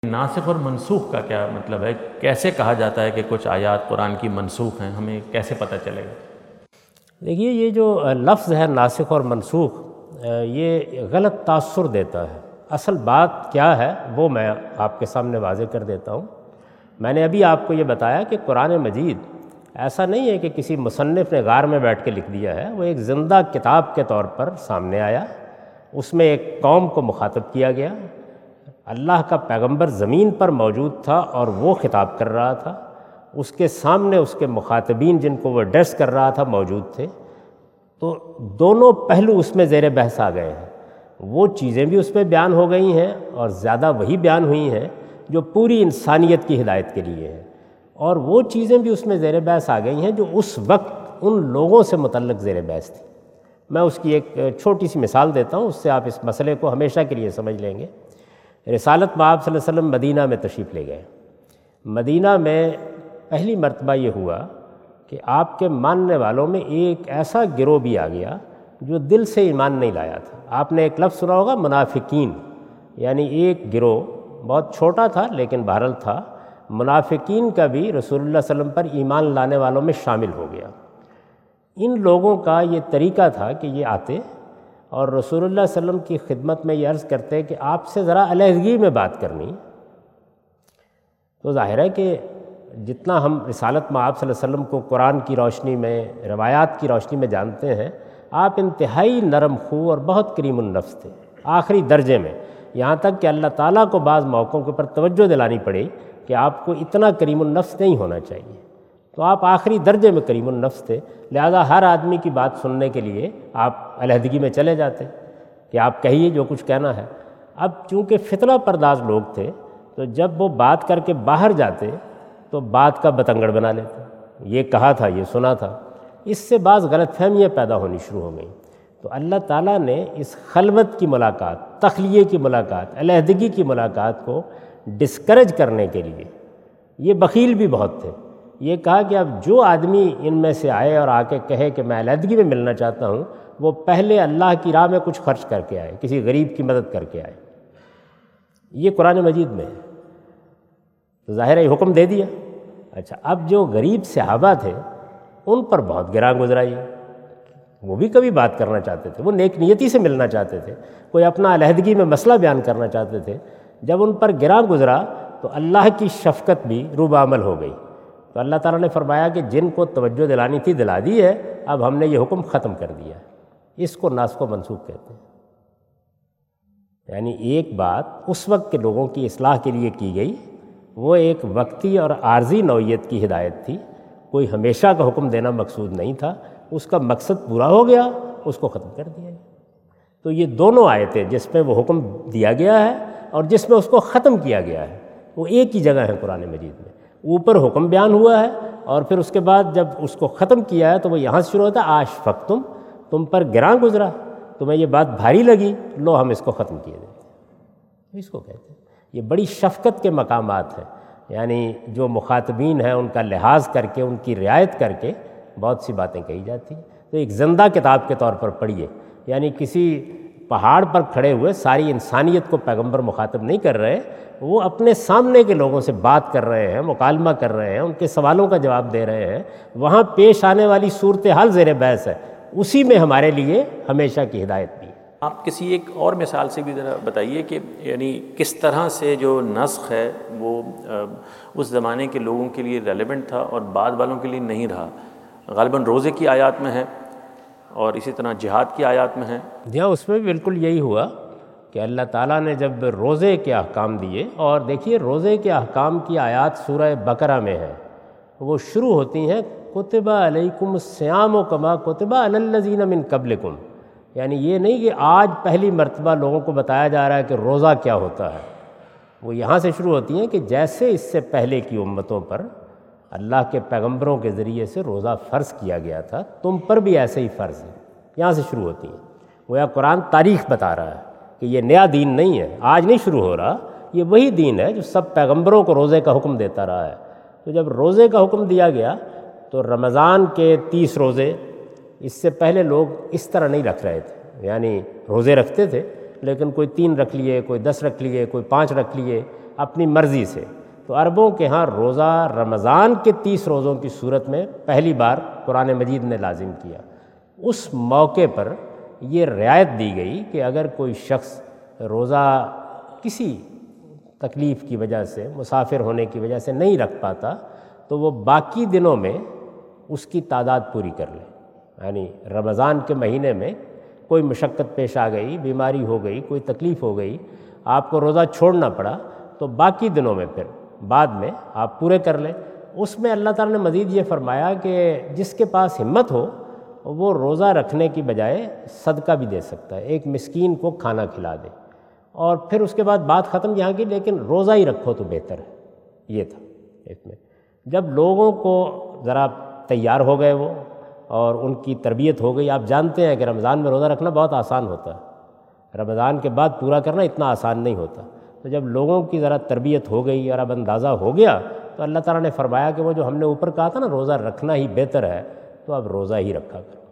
ناسخ اور منسوخ کا کیا مطلب ہے؟ کیسے کہا جاتا ہے کہ کچھ آیات قرآن کی منسوخ ہیں؟ ہمیں کیسے پتہ چلے گا؟ دیکھیے، یہ جو لفظ ہے ناسخ اور منسوخ، یہ غلط تاثر دیتا ہے۔ اصل بات کیا ہے وہ میں آپ کے سامنے واضح کر دیتا ہوں۔ میں نے ابھی آپ کو یہ بتایا کہ قرآن مجید ایسا نہیں ہے کہ کسی مصنف نے غار میں بیٹھ کے لکھ دیا ہے، وہ ایک زندہ کتاب کے طور پر سامنے آیا، اس میں ایک قوم کو مخاطب کیا گیا، اللہ کا پیغمبر زمین پر موجود تھا اور وہ خطاب کر رہا تھا، اس کے سامنے اس کے مخاطبین جن کو وہ ایڈریس کر رہا تھا موجود تھے، تو دونوں پہلو اس میں زیر بحث آ گئے ہیں۔ وہ چیزیں بھی اس میں بیان ہو گئی ہیں اور زیادہ وہی بیان ہوئی ہیں جو پوری انسانیت کی ہدایت کے لیے ہیں، اور وہ چیزیں بھی اس میں زیر بحث آ گئی ہیں جو اس وقت ان لوگوں سے متعلق زیر بحث تھی۔ میں اس کی ایک چھوٹی سی مثال دیتا ہوں، اس سے آپ اس مسئلے کو ہمیشہ کے لیے سمجھ لیں گے۔ رسالت مآب صلی اللہ علیہ وسلم مدینہ میں تشریف لے گئے۔ مدینہ میں پہلی مرتبہ یہ ہوا کہ آپ کے ماننے والوں میں ایک ایسا گروہ بھی آ گیا جو دل سے ایمان نہیں لایا تھا۔ آپ نے ایک لفظ سنا ہوگا، منافقین، یعنی ایک گروہ بہت چھوٹا تھا لیکن بہرحال تھا، منافقین کا بھی رسول اللہ صلی اللہ علیہ وسلم پر ایمان لانے والوں میں شامل ہو گیا۔ ان لوگوں کا یہ طریقہ تھا کہ یہ آتے اور رسول اللہ صلی اللہ علیہ وسلم کی خدمت میں یہ عرض کرتے کہ آپ سے ذرا علیحدگی میں بات کرنی۔ تو ظاہر ہے کہ جتنا ہم رسالت مآب صلی اللہ علیہ وسلم کو قرآن کی روشنی میں، روایات کی روشنی میں جانتے ہیں، آپ انتہائی نرم خو اور بہت کریم النفس تھے، آخری درجے میں، یہاں تک کہ اللہ تعالیٰ کو بعض موقعوں کے اوپر توجہ دلانی پڑی کہ آپ کو اتنا کریم النفس نہیں ہونا چاہیے۔ تو آپ آخری درجے میں کریم النفس تھے، لہذا ہر آدمی کی بات سننے کے لیے آپ علیحدگی میں چلے جاتے کہ آپ کہیے جو کچھ کہنا ہے۔ اب چونکہ فتنہ پرداز لوگ تھے تو جب وہ بات کر کے باہر جاتے تو بات کا بتنگڑ بنا لیتے، یہ کہا تھا، یہ سنا تھا، اس سے بعض غلط فہمیاں پیدا ہونی شروع ہو گئیں۔ تو اللہ تعالیٰ نے اس خلوت کی ملاقات، تخلیے کی ملاقات، علیحدگی کی ملاقات کو ڈسکریج کرنے کے لیے، یہ بخیل بھی بہت تھے، یہ کہا کہ اب جو آدمی ان میں سے آئے اور آ کے کہے کہ میں علیحدگی میں ملنا چاہتا ہوں، وہ پہلے اللہ کی راہ میں کچھ خرچ کر کے آئے، کسی غریب کی مدد کر کے آئے۔ یہ قرآن مجید میں ہے، تو ظاہر ہے حکم دے دیا۔ اچھا، اب جو غریب صحابہ تھے ان پر بہت گراں گزرائی، وہ بھی کبھی بات کرنا چاہتے تھے، وہ نیک نیتی سے ملنا چاہتے تھے، کوئی اپنا علیحدگی میں مسئلہ بیان کرنا چاہتے تھے۔ جب ان پر گراں گزرا تو اللہ کی شفقت بھی روب عمل ہو گئی، تو اللہ تعالیٰ نے فرمایا کہ جن کو توجہ دلانی تھی دلا دی ہے، اب ہم نے یہ حکم ختم کر دیا ہے۔ اس کو ناسخ و منسوخ کہتے ہیں۔ یعنی ایک بات اس وقت کے لوگوں کی اصلاح کے لیے کی گئی، وہ ایک وقتی اور عارضی نوعیت کی ہدایت تھی، کوئی ہمیشہ کا حکم دینا مقصود نہیں تھا، اس کا مقصد پورا ہو گیا، اس کو ختم کر دیا گیا۔ تو یہ دونوں آیتیں جس میں وہ حکم دیا گیا ہے اور جس میں اس کو ختم کیا گیا ہے، وہ ایک ہی جگہ ہے قرآن مجید میں۔ اوپر حکم بیان ہوا ہے اور پھر اس کے بعد جب اس کو ختم کیا ہے تو وہ یہاں سے شروع ہوتا ہے، اشفقتم، تم پر گراں گزرا، تمہیں یہ بات بھاری لگی، لو ہم اس کو ختم کیے دیتے ہیں۔ اس کو کہتے ہیں، یہ بڑی شفقت کے مقامات ہیں، یعنی جو مخاطبین ہیں ان کا لحاظ کر کے، ان کی رعایت کر کے بہت سی باتیں کہی جاتی ہیں۔ تو ایک زندہ کتاب کے طور پر پڑھیے، یعنی کسی پہاڑ پر کھڑے ہوئے ساری انسانیت کو پیغمبر مخاطب نہیں کر رہے، وہ اپنے سامنے کے لوگوں سے بات کر رہے ہیں، مکالمہ کر رہے ہیں، ان کے سوالوں کا جواب دے رہے ہیں، وہاں پیش آنے والی صورتحال زیر بحث ہے، اسی میں ہمارے لیے ہمیشہ کی ہدایت بھی ہے۔ آپ کسی ایک اور مثال سے بھی ذرا بتائیے کہ یعنی کس طرح سے جو نسخ ہے وہ اس زمانے کے لوگوں کے لیے ریلیونٹ تھا اور بعد والوں کے لیے نہیں رہا۔ غالباً روزے کی آیات میں ہے اور اسی طرح جہاد کی آیات میں ہے۔ جہاں اس میں بالکل یہی ہوا کہ اللہ تعالیٰ نے جب روزے کے احکام دیے، اور دیکھیے روزے کے احکام کی آیات سورہ بقرہ میں ہے، وہ شروع ہوتی ہیں کتب علیکم الصیام کما کتب علی الذین من قبلکم، یعنی یہ نہیں کہ آج پہلی مرتبہ لوگوں کو بتایا جا رہا ہے کہ روزہ کیا ہوتا ہے، وہ یہاں سے شروع ہوتی ہیں کہ جیسے اس سے پہلے کی امتوں پر اللہ کے پیغمبروں کے ذریعے سے روزہ فرض کیا گیا تھا، تم پر بھی ایسے ہی فرض ہے۔ یہاں سے شروع ہوتی ہیں، وہ قرآن تاریخ بتا رہا ہے کہ یہ نیا دین نہیں ہے، آج نہیں شروع ہو رہا، یہ وہی دین ہے جو سب پیغمبروں کو روزے کا حکم دیتا رہا ہے۔ تو جب روزے کا حکم دیا گیا تو رمضان کے 30 روزے، اس سے پہلے لوگ اس طرح نہیں رکھ رہے تھے، یعنی روزے رکھتے تھے لیکن کوئی 3 رکھ لیے، کوئی 10 رکھ لیے، کوئی 5 رکھ لیے۔ اپنی مرضی سے۔ تو عربوں کے ہاں روزہ رمضان کے 30 روزوں کی صورت میں پہلی بار قرآن مجید نے لازم کیا۔ اس موقع پر یہ رعایت دی گئی کہ اگر کوئی شخص روزہ کسی تکلیف کی وجہ سے، مسافر ہونے کی وجہ سے نہیں رکھ پاتا تو وہ باقی دنوں میں اس کی تعداد پوری کر لے۔ یعنی رمضان کے مہینے میں کوئی مشقت پیش آ گئی، بیماری ہو گئی، کوئی تکلیف ہو گئی، آپ کو روزہ چھوڑنا پڑا، تو باقی دنوں میں پھر بعد میں آپ پورے کر لیں۔ اس میں اللہ تعالیٰ نے مزید یہ فرمایا کہ جس کے پاس ہمت ہو وہ روزہ رکھنے کی بجائے صدقہ بھی دے سکتا ہے، ایک مسکین کو کھانا کھلا دے، اور پھر اس کے بعد بات ختم یہاں کی، لیکن روزہ ہی رکھو تو بہتر ہے۔ یہ تھا اس میں۔ جب لوگوں کو ذرا تیار ہو گئے وہ اور ان کی تربیت ہو گئی، آپ جانتے ہیں کہ رمضان میں روزہ رکھنا بہت آسان ہوتا ہے، رمضان کے بعد پورا کرنا اتنا آسان نہیں ہوتا۔ تو جب لوگوں کی ذرا تربیت ہو گئی اور اب اندازہ ہو گیا تو اللہ تعالیٰ نے فرمایا کہ وہ جو ہم نے اوپر کہا تھا نا روزہ رکھنا ہی بہتر ہے، تو اب روزہ ہی رکھا کرو۔